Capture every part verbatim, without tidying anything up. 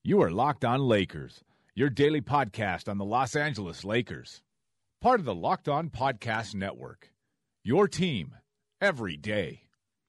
You are Locked On Lakers, your daily podcast on the Los Angeles Lakers. Part of the Locked On Podcast Network, your team every day.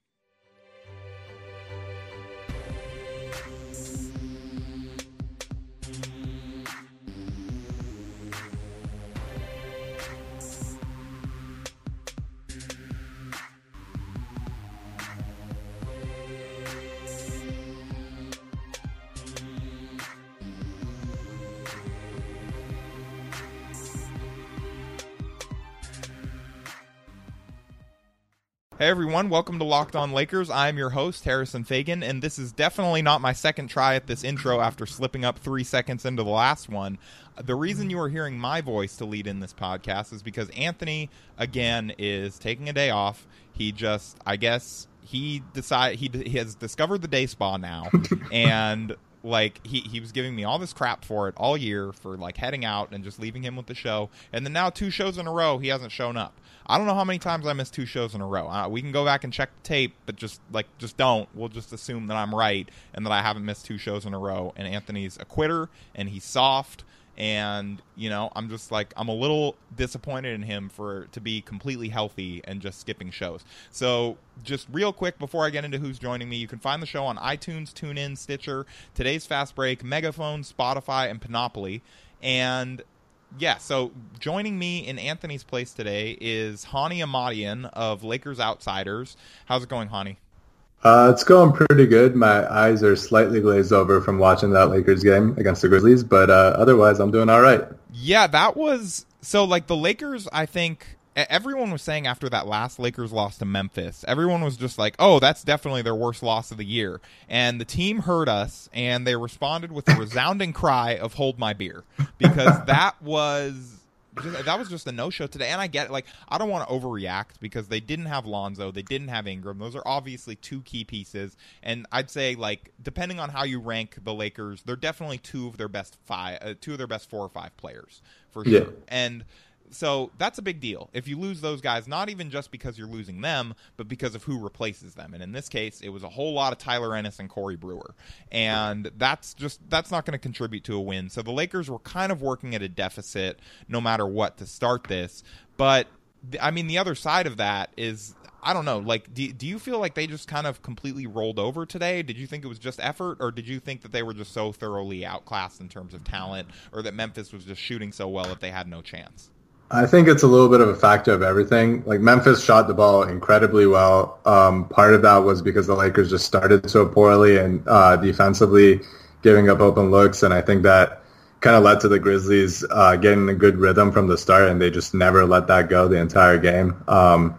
Hey everyone, welcome to Locked On Lakers. I'm your host, Harrison Fagan, and this is definitely not my second try at this intro after slipping up three seconds into the last one. The reason you are hearing my voice to lead in this podcast is because Anthony, again, is taking a day off. He just, I guess, he decide he, he has discovered the day spa now, and like he, he was giving me all this crap for it all year for like heading out and just leaving him with the show, and then now two shows in a row he hasn't shown up. I don't know how many times I missed two shows in a row. Uh, we can go back and check the tape, but just like just don't. We'll just assume that I'm right and that I haven't missed two shows in a row. And Anthony's a quitter and he's soft. And, you know, I'm just like, I'm a little disappointed in him for to be completely healthy and just skipping shows. So just real quick before I get into who's joining me, you can find the show on iTunes, TuneIn, Stitcher, Today's Fast Break, Megaphone, Spotify, and Panoply. And yeah, so joining me in Anthony's place today is Hani Ahmadian of Lakers Outsiders. How's it going, Hani? Uh, it's going pretty good. My eyes are slightly glazed over from watching that Lakers game against the Grizzlies, but uh, otherwise I'm doing all right. Yeah, that was... So, like, the Lakers, I think... Everyone was saying after that last Lakers loss to Memphis, everyone was just like, oh, that's definitely their worst loss of the year. And the team heard us, and they responded with a resounding cry of hold my beer. Because that was... Just, that was just a no-show today, and I get it. Like, I don't want to overreact because they didn't have Lonzo, they didn't have Ingram. Those are obviously two key pieces, and I'd say, like, depending on how you rank the Lakers, they're definitely two of their best five, uh, two of their best four or five players for sure. Yeah. And so that's a big deal. If you lose those guys, not even just because you're losing them, but because of who replaces them. And in this case, it was a whole lot of Tyler Ennis and Corey Brewer. And that's just that's not going to contribute to a win. So the Lakers were kind of working at a deficit no matter what to start this. But, I mean, the other side of that is, I don't know, like, do, do you feel like they just kind of completely rolled over today? Did you think it was just effort, or did you think that they were just so thoroughly outclassed in terms of talent, or that Memphis was just shooting so well that they had no chance? I think it's a little bit of a factor of everything. Like, Memphis shot the ball incredibly well. Um, part of that was because the Lakers just started so poorly and uh, defensively giving up open looks, and I think that kind of led to the Grizzlies uh, getting a good rhythm from the start, and they just never let that go the entire game. Um,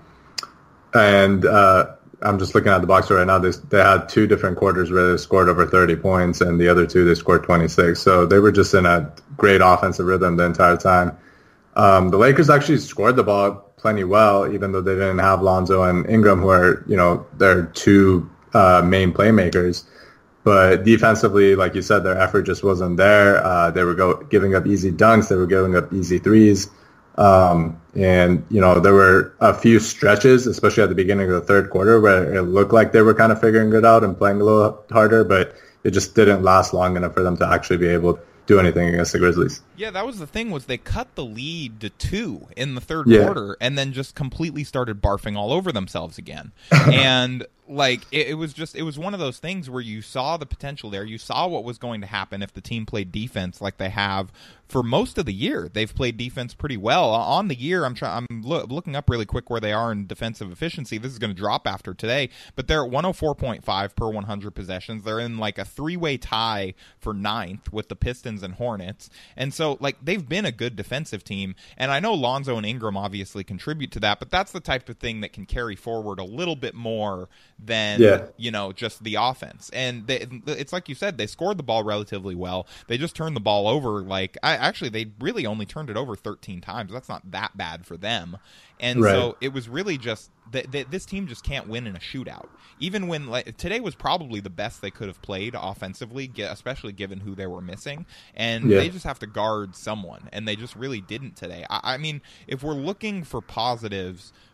and uh, I'm just looking at the box score right now. They, they had two different quarters where they scored over thirty points, and the other two they scored twenty-six. So they were just in a great offensive rhythm the entire time. Um, the Lakers actually scored the ball plenty well, even though they didn't have Lonzo and Ingram, who are, you know, their two uh, main playmakers. But defensively, like you said, their effort just wasn't there. Uh, they were go- giving up easy dunks. They were giving up easy threes. Um, and, you know, there were a few stretches, especially at the beginning of the third quarter, where it looked like they were kind of figuring it out and playing a little harder, but it just didn't last long enough for them to actually be able to do anything against the Grizzlies. Yeah, that was the thing, was they cut the lead to two in the third yeah. quarter and then just completely started barfing all over themselves again. And like it, it was just it was one of those things where you saw the potential there. You saw what was going to happen if the team played defense like they have for most of the year. They've played defense pretty well on the year. I'm trying. I'm lo- looking up really quick where they are in defensive efficiency. This is going to drop after today, but they're at one oh four point five per one hundred possessions. They're in like a three-way tie for ninth with the Pistons and Hornets, and so like they've been a good defensive team. And I know Lonzo and Ingram obviously contribute to that, but that's the type of thing that can carry forward a little bit more than yeah. you know just the offense. And they, it's like you said, they scored the ball relatively well. They just turned the ball over like I actually they really only turned it over thirteen times. That's not that bad for them. And right. so it was really just that this team just can't win in a shootout. Even when like, today was probably the best they could have played offensively, especially given who they were missing. And yeah. they just have to guard someone, and they just really didn't today. I, I mean, if we're looking for positives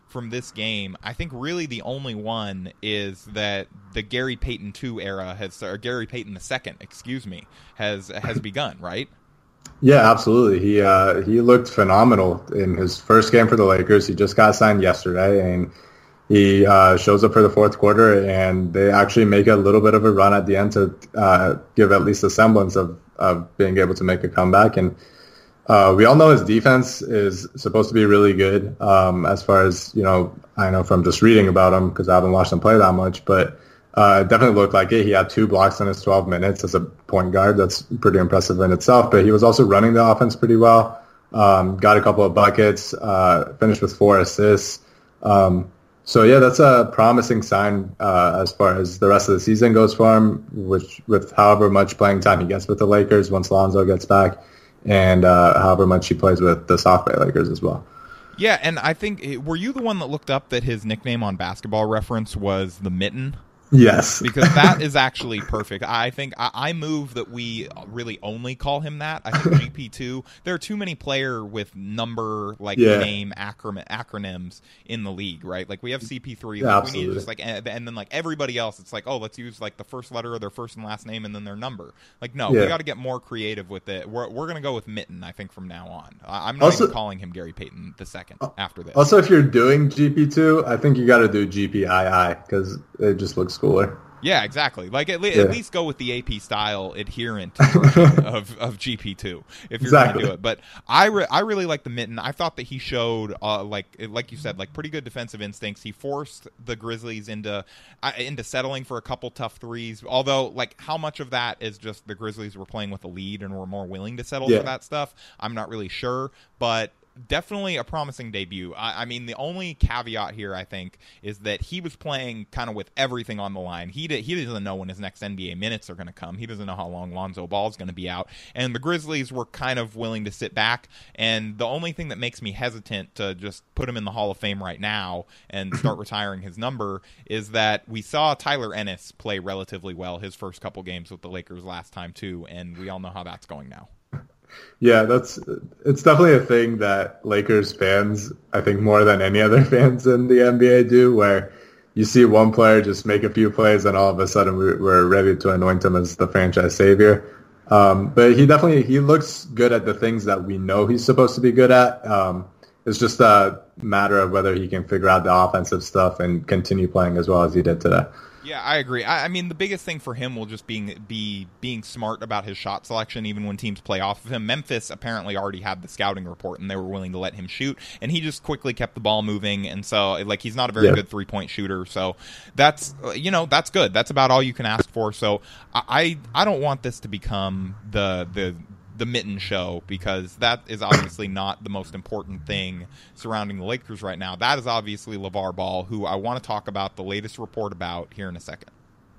from this game, I think really the only one is that the Gary Payton two era has, or Gary Payton the second, excuse me, has has begun, right? Yeah, absolutely. He uh, he looked phenomenal in his first game for the Lakers. He just got signed yesterday, and he uh, shows up for the fourth quarter, and they actually make a little bit of a run at the end to uh, give at least a semblance of, of being able to make a comeback. And Uh, we all know his defense is supposed to be really good. Um, as far as, you know, I know from just reading about him because I haven't watched him play that much, but uh, it definitely looked like it. He had two blocks in his twelve minutes as a point guard. That's pretty impressive in itself. But he was also running the offense pretty well. Um, got a couple of buckets. Uh, finished with four assists. Um, so yeah, that's a promising sign uh, as far as the rest of the season goes for him. Which with however much playing time he gets with the Lakers once Lonzo gets back. And uh, however much he plays with the South Bay Lakers as well. Yeah, and I think, were you the one that looked up that his nickname on Basketball Reference was the Mitten? Yes. Because that is actually perfect. I think I, I move that we really only call him that. I think G P two, there are too many player with number, like, yeah. name acron- acronyms in the league, right? Like, we have C P three. Yeah, like, we absolutely. need just, like, and, and then, like, everybody else, it's like, oh, let's use, like, the first letter of their first and last name and then their number. Like, no, yeah. we got to get more creative with it. We're, we're going to go with Mitten, I think, from now on. I, I'm not also, even calling him Gary Payton the second after this. Also, if you're doing G P two, I think you got to do G P I I because it just looks cooler. Yeah, exactly. Like at, le- yeah. at least go with the A P style adherent version of, of G P two if you're exactly. going to do it. But I re- I really like the Mitten. I thought that he showed uh, like like you said like pretty good defensive instincts. He forced the Grizzlies into uh, into settling for a couple tough threes. Although like how much of that is just the Grizzlies were playing with a lead and were more willing to settle yeah. for that stuff, I'm not really sure, but definitely a promising debut. I, I mean, the only caveat here, I think, is that he was playing kind of with everything on the line. He did, he doesn't know when his next N B A minutes are going to come. He doesn't know how long Lonzo Ball is going to be out. And the Grizzlies were kind of willing to sit back. And the only thing that makes me hesitant to just put him in the Hall of Fame right now and start retiring his number is that we saw Tyler Ennis play relatively well his first couple games with the Lakers last time, too. And we all know how that's going now. Yeah, that's it's definitely a thing that Lakers fans, I think more than any other fans in the N B A do, where you see one player just make a few plays and all of a sudden we're ready to anoint him as the franchise savior. Um, but he definitely he looks good at the things that we know he's supposed to be good at. Um, it's just a matter of whether he can figure out the offensive stuff and continue playing as well as he did today. Yeah, I agree. I, I mean, the biggest thing for him will just being be being smart about his shot selection, even when teams play off of him. Memphis apparently already had the scouting report, and they were willing to let him shoot, and he just quickly kept the ball moving. And so, like, he's not a very yeah. good three point shooter. So that's you know that's good. That's about all you can ask for. So I I don't want this to become the the. the Mitten show, because that is obviously not the most important thing surrounding the Lakers right now. That is obviously LeVar Ball, who I want to talk about the latest report about here in a second.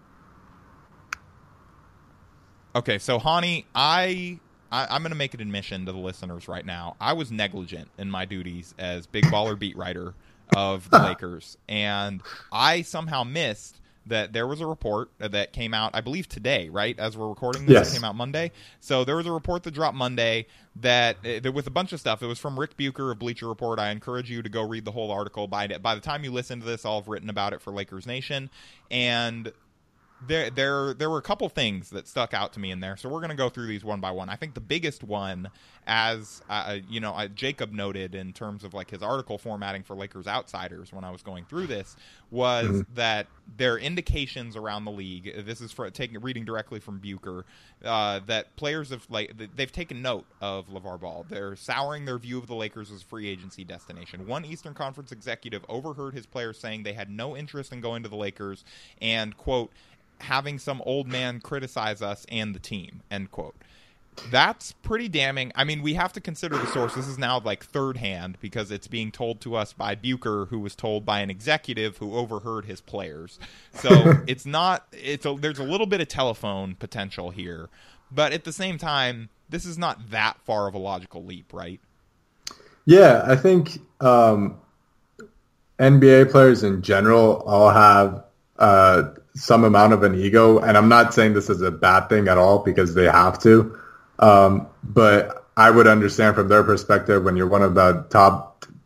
Okay, so Hani, I, I I'm going to make an admission to the listeners right now. I was negligent in my duties as Big Baller beat writer of the Lakers, and I somehow missed that there was a report that came out, I believe today, right? As we're recording this, yes. It came out Monday. So there was a report that dropped Monday that, uh, with a bunch of stuff. It was from Rick Bucher of Bleacher Report. I encourage you to go read the whole article. By, by the time you listen to this, I'll have written about it for Lakers Nation. And there there there were a couple things that stuck out to me in there, so we're going to go through these one by one. I think the biggest one, as uh, you know, uh, Jacob noted in terms of like his article formatting for Lakers Outsiders when I was going through this, was mm-hmm. that there are indications around the league. This is for taking reading directly from Bucher, uh, that players have like they've taken note of LeVar Ball. They're souring their view of the Lakers as a free agency destination. One Eastern Conference executive overheard his players saying they had no interest in going to the Lakers, and quote, having some old man criticize us and the team, end quote. That's pretty damning. I mean, we have to consider the source. This is now like third hand because it's being told to us by Bucher, who was told by an executive who overheard his players. So it's not, it's a, there's a little bit of telephone potential here, but at the same time, this is not that far of a logical leap, right? Yeah, I think um, N B A players in general all have uh, some amount of an ego, and I'm not saying this is a bad thing at all because they have to. Um, but I would understand from their perspective when you're one of the top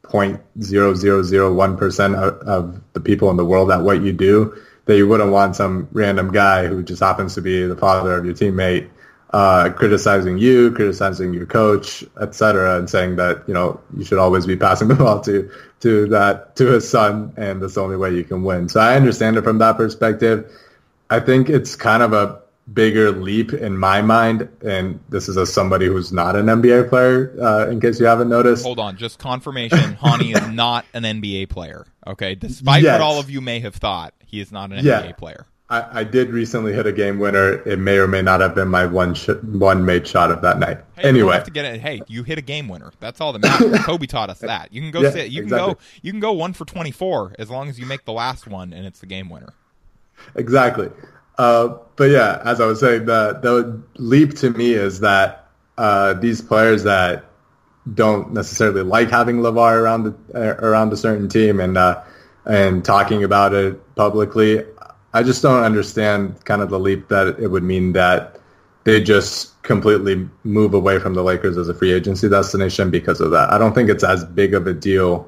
point zero zero zero one percent of, of the people in the world at what you do, that you wouldn't want some random guy who just happens to be the father of your teammate uh, criticizing you, criticizing your coach, et cetera, and saying that, you know, you should always be passing the ball to to that to his son, and that's the only way you can win. So I understand it from that perspective. I think it's kind of a bigger leap in my mind, and this is as somebody who's not an N B A player, uh, in case you haven't noticed. Hold on, just confirmation. Hani is not an N B A player, okay? Despite yes. what all of you may have thought, he is not an yeah. N B A player. I, I did recently hit a game winner. It may or may not have been my one sh- one made shot of that night. Hey, anyway, you don't have to get it. Hey, you hit a game winner. That's all that matters. Kobe taught us that. You can go. Yeah, sit, you exactly. can go. You can go one for twenty-four as long as you make the last one and it's the game winner. Exactly. Uh, but yeah, as I was saying, the the leap to me is that uh, these players that don't necessarily like having LeVar around the, uh, around a certain team and uh, and talking about it publicly, I just don't understand kind of the leap that it would mean that they just completely move away from the Lakers as a free agency destination because of that. I don't think it's as big of a deal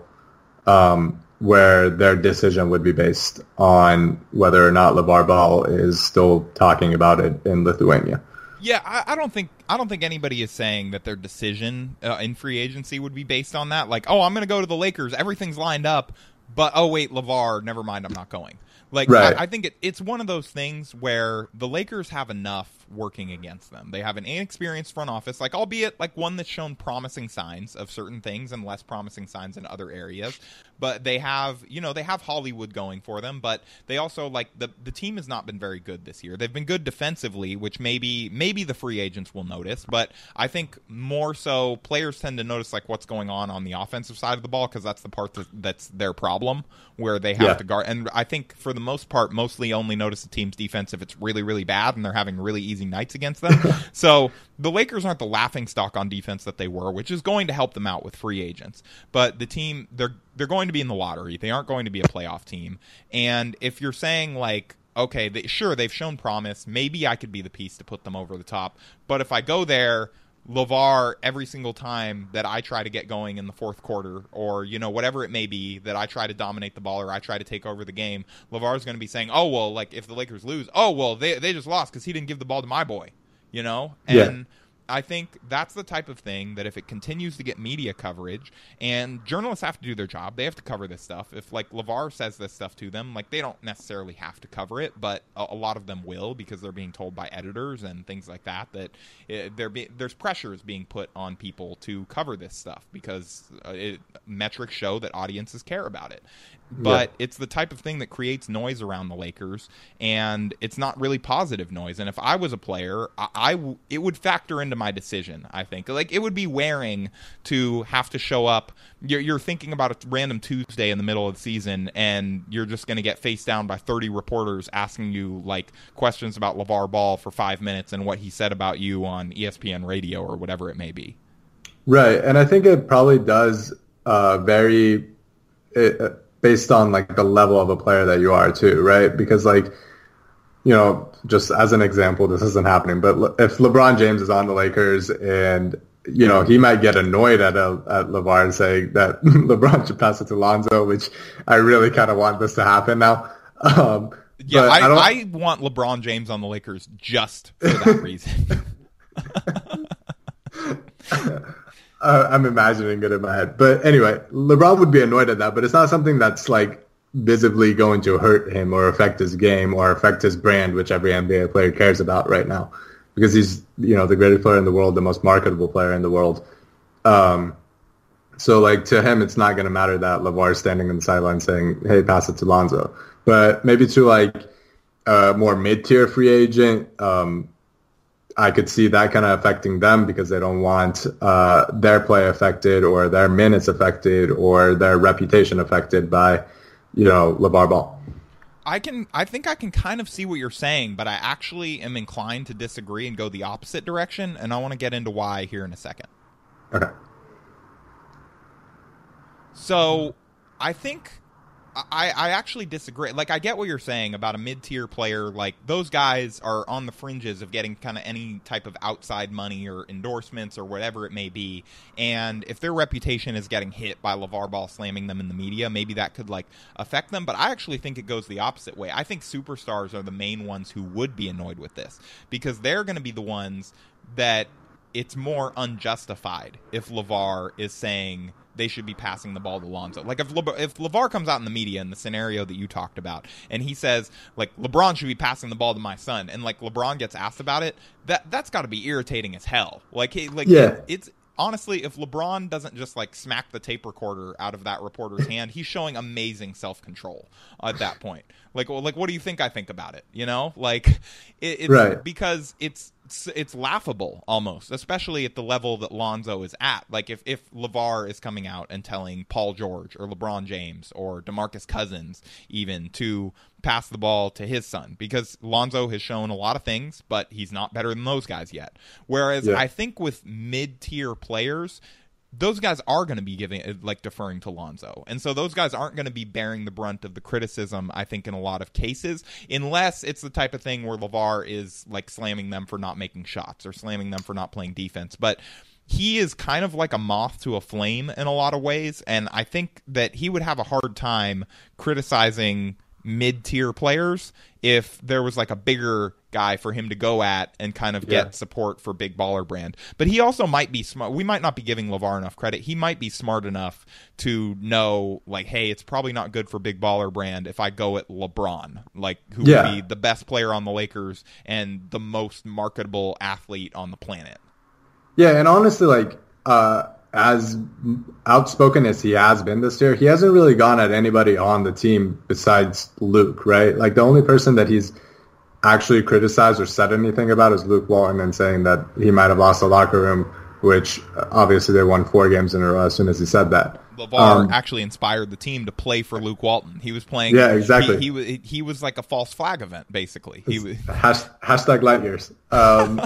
um, where their decision would be based on whether or not LeVar Ball is still talking about it in Lithuania. Yeah, I, I don't think I don't think anybody is saying that their decision uh, in free agency would be based on that. Like, oh, I'm going to go to the Lakers. Everything's lined up. But, oh, wait, LeVar, never mind, I'm not going. Like, right. I, I think it, it's one of those things where the Lakers have enough working against them. They have an inexperienced front office, like, albeit like one that's shown promising signs of certain things and less promising signs in other areas. But they have, you know, they have Hollywood going for them, but they also, like, the the team has not been very good this year. They've been good defensively, which maybe maybe the free agents will notice, but I think more so players tend to notice, like, what's going on on the offensive side of the ball, because that's the part that, that's their problem, where they have yeah. to guard. And I think for the most part, mostly only notice the team's defense if it's really, really bad and they're having really easy nights against them. So the Lakers aren't the laughingstock on defense that they were, which is going to help them out with free agents. But the team, they're they're going to be in the lottery. They aren't going to be a playoff team. And if you're saying, like, okay, they, sure, they've shown promise, maybe I could be the piece to put them over the top. But if I go there, LeVar, every single time that I try to get going in the fourth quarter, or, you know, whatever it may be, that I try to dominate the ball or I try to take over the game, LeVar is going to be saying, oh, well, like, if the Lakers lose, oh, well, they they just lost because he didn't give the ball to my boy, you know? And yeah. I think that's the type of thing that if it continues to get media coverage, and journalists have to do their job, they have to cover this stuff. If, like, LeVar says this stuff to them, like, they don't necessarily have to cover it, but a, a lot of them will, because they're being told by editors and things like that that it, there be, there's pressures being put on people to cover this stuff, because uh, it, metrics show that audiences care about it. But yeah. it's the type of thing that creates noise around the Lakers, and it's not really positive noise. And if I was a player, I, I it would factor into my decision, I think. Like, it would be wearing to have to show up. You're, you're thinking about a random Tuesday in the middle of the season, and you're just going to get faced down by thirty reporters asking you, like, questions about LeVar Ball for five minutes and what he said about you on E S P N radio or whatever it may be. Right, and I think it probably does uh, vary it, uh, based on, like, the level of a player that you are too, right? Because, like, you know, just as an example, this isn't happening, but if LeBron James is on the Lakers and, you know, he might get annoyed at a, at LeVar and say that LeBron should pass it to Lonzo, which I really kind of want this to happen now. Um, yeah, I, I, I want LeBron James on the Lakers just for that reason. Uh, I'm imagining it in my head. But anyway, LeBron would be annoyed at that, but it's not something that's, like, visibly going to hurt him or affect his game or affect his brand, which every N B A player cares about right now, because he's, you know, the greatest player in the world, the most marketable player in the world. Um, so, like, to him, it's not going to matter that LeVar is standing on the sideline saying, hey, pass it to Lonzo. But maybe to, like, a more mid-tier free agent, um, I could see that kind of affecting them because they don't want uh, their play affected or their minutes affected or their reputation affected by, you know, LeVar Ball. I can, I think I can kind of see what you're saying, but I actually am inclined to disagree and go the opposite direction, and I want to get into why here in a second. Okay. So, I think I, I actually disagree. Like, I get what you're saying about a mid-tier player. Like, those guys are on the fringes of getting kind of any type of outside money or endorsements or whatever it may be. And if their reputation is getting hit by LeVar Ball slamming them in the media, maybe that could, like, affect them. But I actually think it goes the opposite way. I think superstars are the main ones who would be annoyed with this, because they're going to be the ones that it's more unjustified if LeVar is saying they should be passing the ball to Lonzo. Like, if Le- if LeVar comes out in the media in the scenario that you talked about, and he says, like, LeBron should be passing the ball to my son, and, like, LeBron gets asked about it, that, that's got to be irritating as hell. Like, he, like yeah. it, it's... Honestly, if LeBron doesn't just, like, smack the tape recorder out of that reporter's hand, he's showing amazing self-control at that point. Like, well, like, what do you think I think about it? You know? Like, it, it's right. because it's it's laughable almost, especially at the level that Lonzo is at. Like, if, if LeVar is coming out and telling Paul George or LeBron James or DeMarcus Cousins even to pass the ball to his son, because Lonzo has shown a lot of things, but he's not better than those guys yet. Whereas yeah. I think with mid-tier players, those guys are going to be giving, like, deferring to Lonzo. And so those guys aren't going to be bearing the brunt of the criticism, I think, in a lot of cases, unless it's the type of thing where LeVar is, like, slamming them for not making shots or slamming them for not playing defense. But he is kind of like a moth to a flame in a lot of ways, and I think that he would have a hard time criticizing mid-tier players if there was, like, a bigger guy for him to go at and kind of get yeah. support for Big Baller Brand. But he also might be smart. We might not be giving LeVar enough credit. He might be smart enough to know, like, hey, it's probably not good for Big Baller Brand if I go at LeBron, like, who yeah. would be the best player on the Lakers and the most marketable athlete on the planet. Yeah, and honestly, like, uh, as outspoken as he has been this year, he hasn't really gone at anybody on the team besides Luke, right? Like, the only person that he's actually criticized or said anything about is Luke Walton, and saying that he might have lost the locker room, which obviously they won four games in a row as soon as he said that. LeVar um, actually inspired the team to play for Luke Walton. He was playing. Yeah, exactly. He, he was he was like a false flag event, basically. He was Hasht- hashtag light years. Um,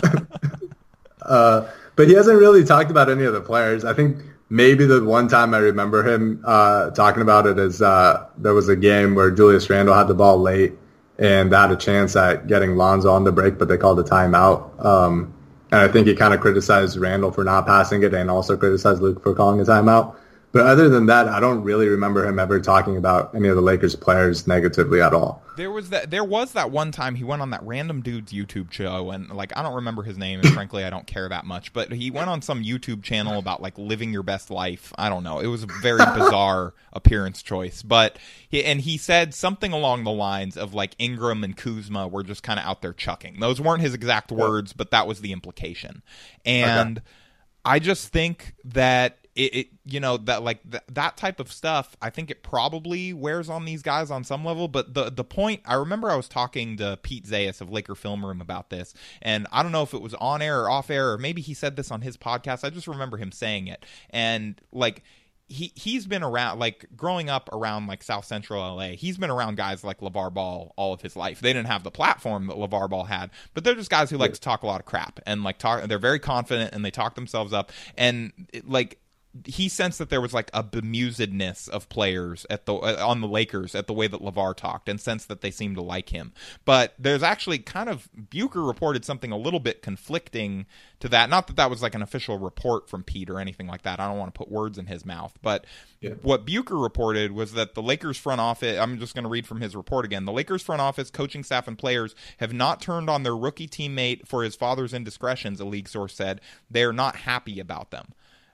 uh, but he hasn't really talked about any of the players. I think maybe the one time I remember him uh, talking about it is uh, there was a game where Julius Randle had the ball late, and they had a chance at getting Lonzo on the break, but they called a timeout. Um, and I think he kind of criticized Randle for not passing it, and also criticized Luke for calling a timeout. But other than that, I don't really remember him ever talking about any of the Lakers players negatively at all. There was that. There was that one time he went on that random dude's YouTube show, and, like, I don't remember his name, and frankly, I don't care that much. But he went on some YouTube channel about, like, living your best life. I don't know. It was a very bizarre appearance choice, but he, and he said something along the lines of, like, Ingram and Kuzma were just kind of out there chucking. Those weren't his exact words, but that was the implication. And okay. I just think that. It, it, you know, that like th- that type of stuff, I think it probably wears on these guys on some level. But the the point, I remember I was talking to Pete Zayas of Laker Film Room about this, and I don't know if it was on air or off air, or maybe he said this on his podcast. I just remember him saying it. And, like, he, he's been around, like, growing up around, like, South Central L A, he's been around guys like LeVar Ball all of his life. They didn't have the platform that LeVar Ball had, but they're just guys who like to talk a lot of crap, and, like, talk. They're very confident, and they talk themselves up. And, it, like, he sensed that there was, like, a bemusedness of players at the uh, on the Lakers at the way that LeVar talked, and sensed that they seemed to like him. But there's actually kind of, Bucher reported something a little bit conflicting to that. Not that that was, like, an official report from Pete or anything like that. I don't want to put words in his mouth. But yeah. What Bucher reported was that the Lakers front office, I'm just going to read from his report again. The Lakers front office, coaching staff, and players have not turned on their rookie teammate for his father's indiscretions, a league source said. They are not happy about them.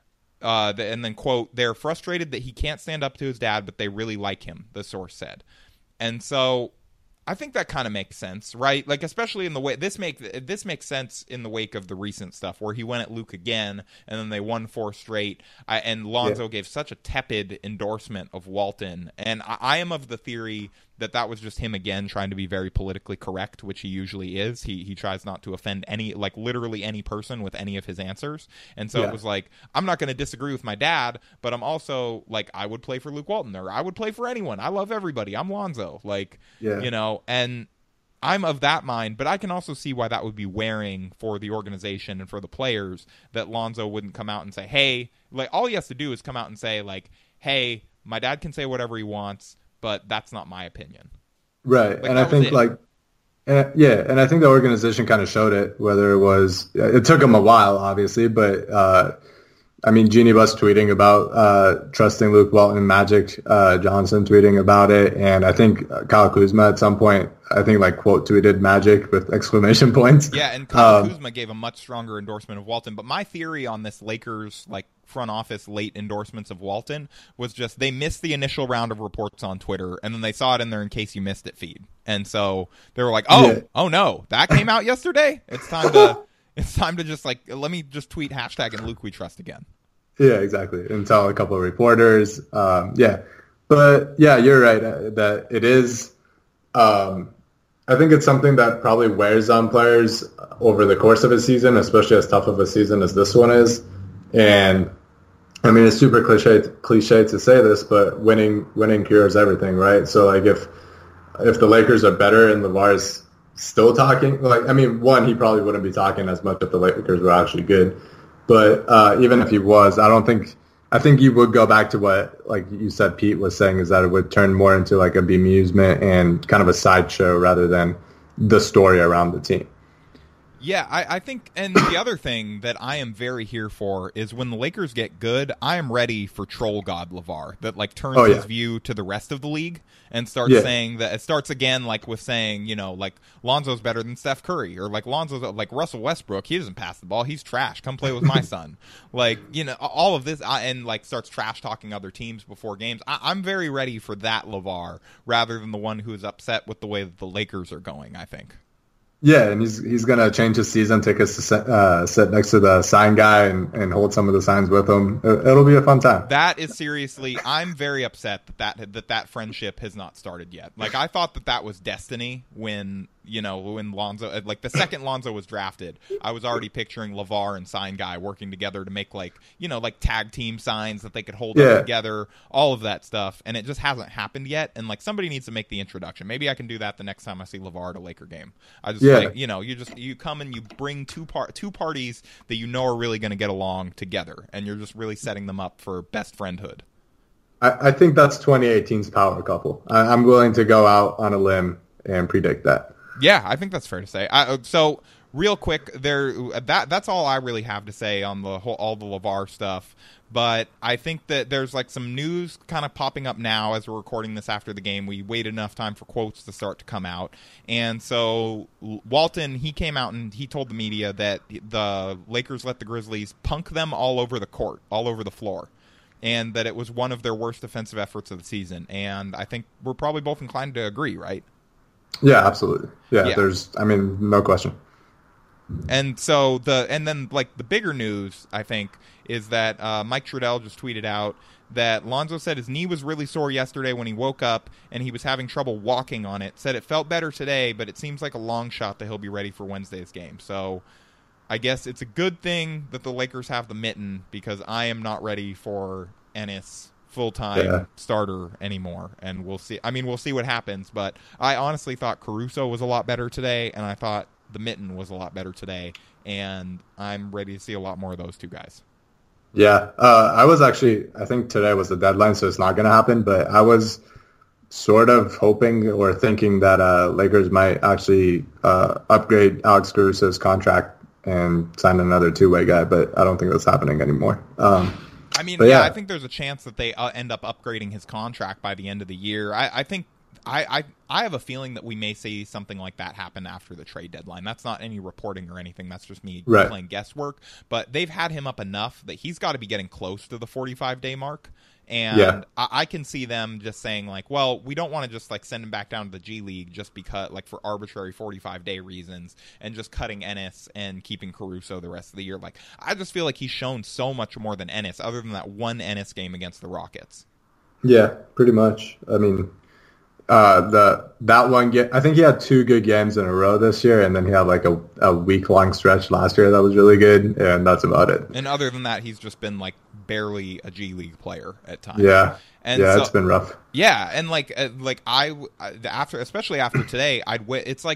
Uh, and then, quote, they're frustrated that he can't stand up to his dad, but they really like him, the source said. And so I think that kind of makes sense, right? Like, especially in the way this make this makes sense in the wake of the recent stuff where he went at Luke again, and then they won four straight, uh, and Lonzo yeah. gave such a tepid endorsement of Walton. And I, I am of the theory that that was just him again trying to be very politically correct, which he usually is. He he tries not to offend any, like, literally any person with any of his answers. And so yeah. it was like, I'm not going to disagree with my dad, but I'm also, like, I would play for Luke Walton, or I would play for anyone. I love everybody. I'm Lonzo. Like, yeah. you know, and I'm of that mind, but I can also see why that would be wearing for the organization and for the players, that Lonzo wouldn't come out and say, hey, like, all he has to do is come out and say, like, hey, my dad can say whatever he wants, but that's not my opinion. Right, Like, and I that was think it. like, uh, yeah, and I think the organization kind of showed it. Whether it was, it took them a while, obviously, but uh, I mean, Jeannie Buss tweeting about uh, trusting Luke Walton, Magic uh, Johnson tweeting about it, and I think Kyle Kuzma at some point, I think like quote tweeted Magic with exclamation points. Yeah, and Kyle Um, Kuzma gave a much stronger endorsement of Walton. But my theory on this Lakers like front office late endorsements of Walton was just they missed the initial round of reports on Twitter, and then they saw it in their "in case you missed it" feed, and so they were like, "Oh, Yeah. oh no, that came out yesterday. It's time to it's time to just like let me just tweet hashtag and Luke we trust again." Yeah, exactly. And tell a couple of reporters. Um, yeah, but yeah, you're right uh, that it is. Um, I think it's something that probably wears on players over the course of a season, especially as tough of a season as this one is. And I mean, it's super cliche cliche to say this, but winning winning cures everything, right? So like if if the Lakers are better and LeVar is still talking, like I mean, one, he probably wouldn't be talking as much if the Lakers were actually good. But uh, even if he was, I don't think I think you would go back to what, like you said, Pete was saying, is that it would turn more into like a bemusement and kind of a sideshow rather than the story around the team. Yeah, I, I think, and the other thing that I am very here for is when the Lakers get good, I am ready for Troll God LeVar that like turns Oh, yeah. his view to the rest of the league and starts Yeah. saying that it starts again like with saying, you know, like Lonzo's better than Steph Curry, or like Lonzo's like Russell Westbrook, he doesn't pass the ball, he's trash. Come play with my son. Like, you know, all of this, I, and like starts trash talking other teams before games. I, I'm very ready for that LeVar rather than the one who is upset with the way that the Lakers are going, I think. Yeah, and he's he's gonna change his season tickets to sit, uh, sit next to the sign guy and, and hold some of the signs with him. It, it'll be a fun time. That is seriously, I'm very upset that that, that that friendship has not started yet. Like, I thought that that was destiny when, you know, when Lonzo, like the second Lonzo was drafted, I was already picturing LeVar and sign guy working together to make like, you know, like tag team signs that they could hold Yeah. up together, all of that stuff. And it just hasn't happened yet. And like somebody needs to make the introduction. Maybe I can do that the next time I see LeVar at a Laker game. I just Yeah. like, you know, you just, you come and you bring two par- two parties that you know are really going to get along together. And you're just really setting them up for best friendhood. I, I think that's twenty eighteen's power couple. I, I'm willing to go out on a limb and predict that. Yeah, I think that's fair to say. I, so, real quick, there that that's all I really have to say on the whole all the LeVar stuff. But I think that there's like some news kind of popping up now as we're recording this after the game. We waited enough time for quotes to start to come out, and so Walton he came out and he told the media that the Lakers let the Grizzlies punk them all over the court, all over the floor. And that it was one of their worst defensive efforts of the season. And I think we're probably both inclined to agree, right? Yeah, absolutely. Yeah, Yeah. there's, I mean, no question. And so the and then like the bigger news, I think, is that uh, Mike Trudell just tweeted out that Lonzo said his knee was really sore yesterday when he woke up and he was having trouble walking on it. Said it felt better today, but it seems like a long shot that he'll be ready for Wednesday's game. So I guess it's a good thing that the Lakers have the mitten because I am not ready for Ennis full-time Yeah. starter anymore, and we'll see. I mean, we'll see what happens, but I honestly thought Caruso was a lot better today, and I thought the mitten was a lot better today, and I'm ready to see a lot more of those two guys. Yeah, uh, I was actually, I think today was the deadline, so it's not going to happen, but I was sort of hoping or thinking that uh, Lakers might actually uh, upgrade Alex Caruso's contract and sign another two-way guy, but I don't think that's happening anymore. Um, I mean, But yeah, yeah. I think there's a chance that they uh, end up upgrading his contract by the end of the year. I, I think I, I I have a feeling that we may see something like that happen after the trade deadline. That's not any reporting or anything. That's just me Right. playing guesswork. But they've had him up enough that he's got to be getting close to the forty-five day mark. And Yeah. I, I can see them just saying like, well, we don't want to just like send him back down to the G League just because like for arbitrary forty-five day reasons and just cutting Ennis and keeping Caruso the rest of the year. Like, I just feel like he's shown so much more than Ennis other than that one Ennis game against the Rockets. yeah, pretty much. I mean, uh, the that one game, I think he had two good games in a row this year, and then he had like a, a week-long stretch last year that was really good, and that's about it. And other than that, he's just been like barely a G League player at times. Yeah, And yeah, so- it's been rough. Yeah, and like uh, like I uh, after especially after today, I'd wi- it's like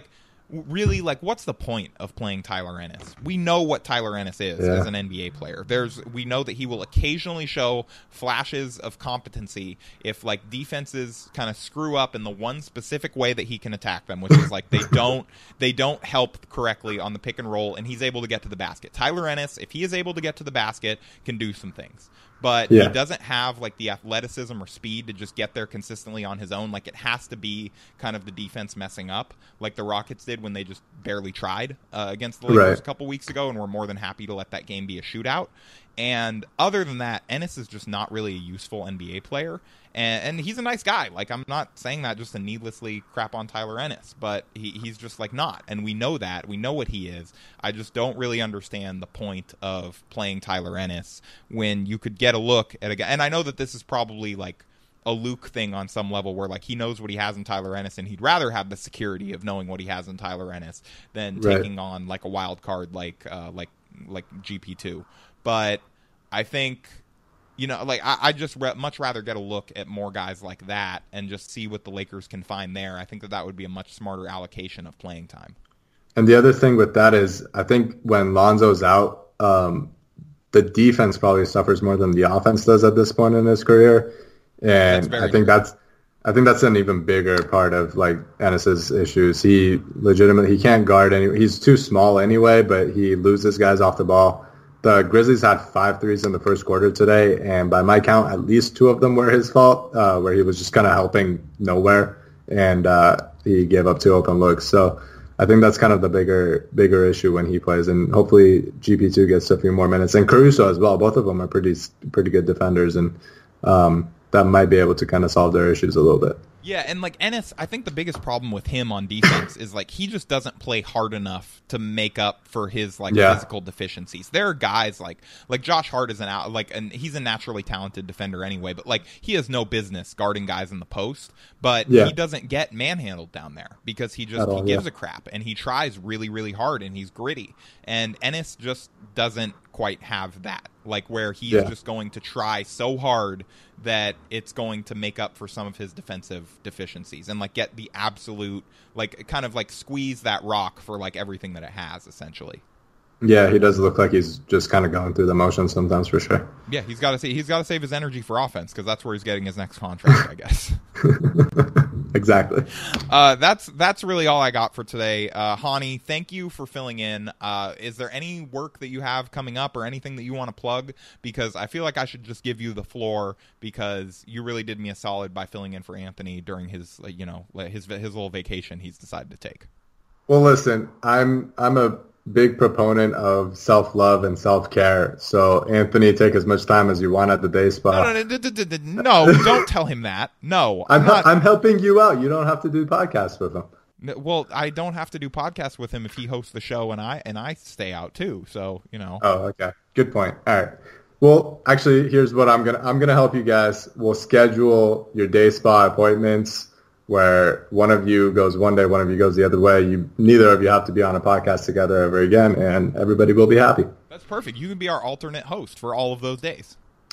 really, like, what's the point of playing Tyler Ennis? We know what Tyler Ennis is yeah. as an N B A player. There's, we know that he will occasionally show flashes of competency if, like, defenses kind of screw up in the one specific way that he can attack them, which is like they don't they don't help correctly on the pick and roll, and he's able to get to the basket. Tyler Ennis, if he is able to get to the basket, can do some things. But yeah. he doesn't have, like, the athleticism or speed to just get there consistently on his own. Like, it has to be kind of the defense messing up, like the Rockets did when they just barely tried uh, against the Lakers right. a couple weeks ago, and we're more than happy to let that game be a shootout. And other than that, Ennis is just not really a useful N B A player. And, and he's a nice guy. Like, I'm not saying that just to needlessly crap on Tyler Ennis, but he, he's just, like, not. And we know that. We know what he is. I just don't really understand the point of playing Tyler Ennis when you could get a look at a guy. And I know that this is probably, like, a Luke thing on some level where, like, he knows what he has in Tyler Ennis, and he'd rather have the security of knowing what he has in Tyler Ennis than right. taking on, like, a wild card like uh, like like G P two. But I think, you know, like, I, I just re- much rather get a look at more guys like that and just see what the Lakers can find there. I think that that would be a much smarter allocation of playing time. And the other thing with that is, I think when Lonzo's out, um, the defense probably suffers more than the offense does at this point in his career. And I think true. that's I think that's an even bigger part of, like, Ennis's issues. He legitimately he can't guard any. He's too small anyway, but he loses guys off the ball. The Grizzlies had five threes in the first quarter today, and by my count, at least two of them were his fault, uh, where he was just kind of helping nowhere, and uh, he gave up two open looks. So I think that's kind of the bigger bigger issue when he plays, and hopefully G P two gets a few more minutes, and Caruso as well. Both of them are pretty pretty good defenders, and um, that might be able to kind of solve their issues a little bit. Yeah, and, like, Ennis, I think the biggest problem with him on defense is, like, he just doesn't play hard enough to make up for his, like, yeah. physical deficiencies. There are guys like like Josh Hart is an out like and he's a naturally talented defender anyway, but, like, he has no business guarding guys in the post, but yeah. he doesn't get manhandled down there because he just all, he gives yeah. a crap, and he tries really really hard, and he's gritty. And Ennis just doesn't quite have that, like, where he's yeah. just going to try so hard that it's going to make up for some of his defensive deficiencies and, like, get the absolute, like, kind of, like, squeeze that rock for, like, everything that it has, essentially. Yeah, he does look like he's just kind of going through the motions sometimes, for sure. Yeah, he's got to see he's got to save his energy for offense, because that's where he's getting his next contract, I guess. Exactly. Uh, that's that's really all I got for today. Uh, Hani, thank you for filling in. Uh, is there any work that you have coming up or anything that you want to plug? Because I feel like I should just give you the floor, because you really did me a solid by filling in for Anthony during his, you know, his his little vacation he's decided to take. Well, listen, I'm I'm a big proponent of self-love and self-care. So, Anthony, take as much time as you want at the day spa. No, no, no, no, no, no don't tell him that. No. I'm, I'm, not... I'm helping you out. You don't have to do podcasts with him. Well, I don't have to do podcasts with him if he hosts the show and I and I stay out too. So, you know. Oh, okay. Good point. All right. Well, actually, here's what I'm gonna I'm gonna help you guys. We'll schedule your day spa appointments where one of you goes one day, one of you goes the other way. You neither of you have to be on a podcast together ever again, and everybody will be happy. That's perfect. You can be our alternate host for all of those days.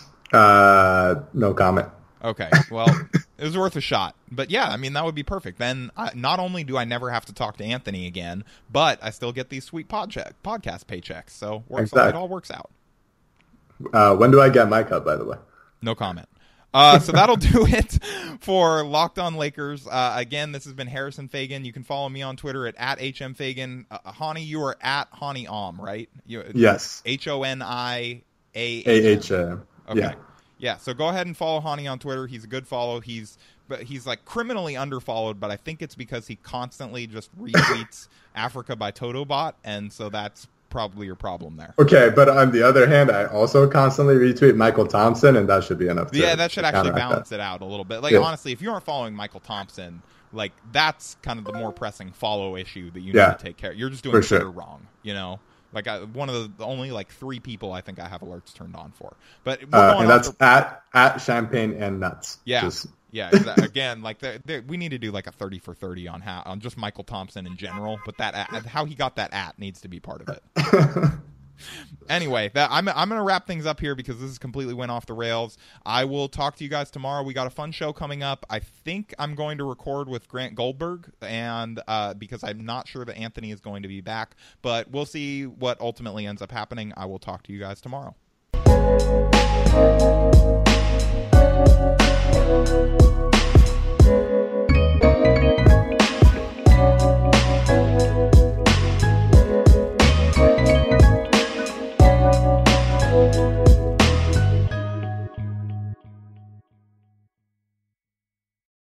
Uh, no comment. Okay, well, it was worth a shot. But yeah, I mean, that would be perfect. Then I, not only do I never have to talk to Anthony again, but I still get these sweet podcheck, podcast paychecks. So works, exactly. It all works out. Uh, when do I get my cut, by the way? No comment. Uh, so that'll do it for Locked On Lakers. Uh, again, this has been Harrison Fagan. You can follow me on Twitter at, at H M Fagan. Uh, Hani, you are at Hani Om, right? You, yes. H O N I A H M. Okay. Yeah. Yeah, so go ahead and follow Hani on Twitter. He's a good follow. He's but he's like criminally underfollowed, but I think it's because he constantly just retweets Africa by Totobot, and so that's probably your problem there. Okay, but on the other hand, I also constantly retweet Michael Thompson, and that should be enough. To, yeah, that should actually balance that. it out a little bit. Like, yeah. honestly, if you aren't following Michael Thompson, like, that's kind of the more pressing follow issue that you yeah, need to take care of. You're just doing Twitter sure. wrong, you know? Like, I, one of the, the only, like, three people I think I have alerts turned on for. But uh, and that's to... at, at Champagne and Nuts. Yeah. Just... Yeah, exactly. Again, like they're, they're, we need to do like a thirty for thirty on how on just Michael Thompson in general, but that at, how he got that at needs to be part of it. Anyway, that I'm I'm gonna wrap things up here because this has completely went off the rails. I will talk to you guys tomorrow. We got a fun show coming up. I think I'm going to record with Grant Goldberg, and uh, because I'm not sure that Anthony is going to be back, but we'll see what ultimately ends up happening. I will talk to you guys tomorrow.